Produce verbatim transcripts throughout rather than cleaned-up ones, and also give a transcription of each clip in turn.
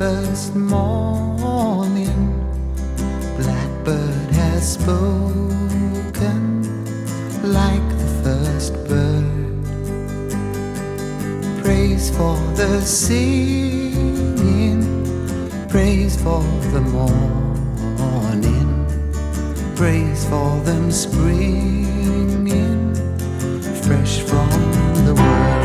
first morning, blackbird has spoken like the first bird. Praise for the singing, praise for the morning, praise for them springing fresh from the world.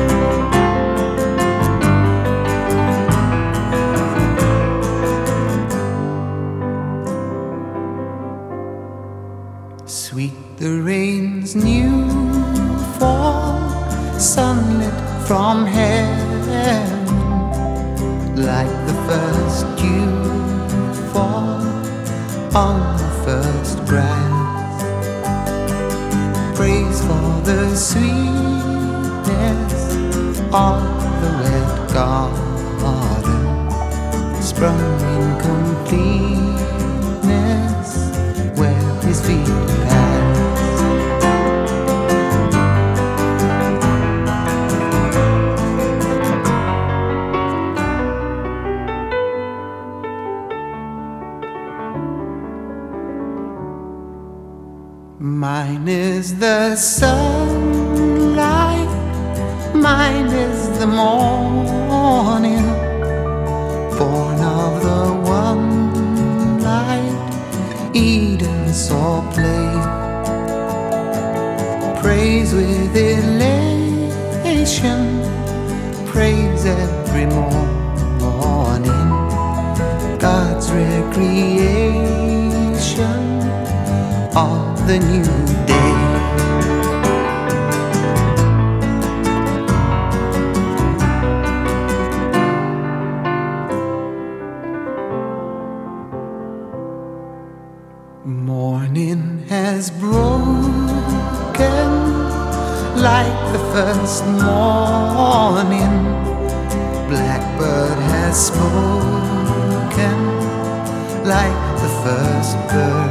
Sweet the rain's new fall, sunlit from heaven, like the first dew fall on the first grass. Praise for the sweetness of the wet garden, sprung in completeness where his feet pass. Mine is the sunlight, mine is the morning, born of the one light Eden saw play. Praise with elation, praise every morning, God's recreation of the new day. Morning has broken like the first morning, blackbird has spoken like the first bird.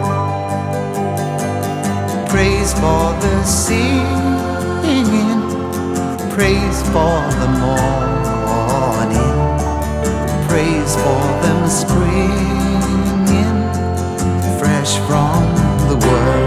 Praise for the singing, praise for the morning, praise for them springing fresh from the world.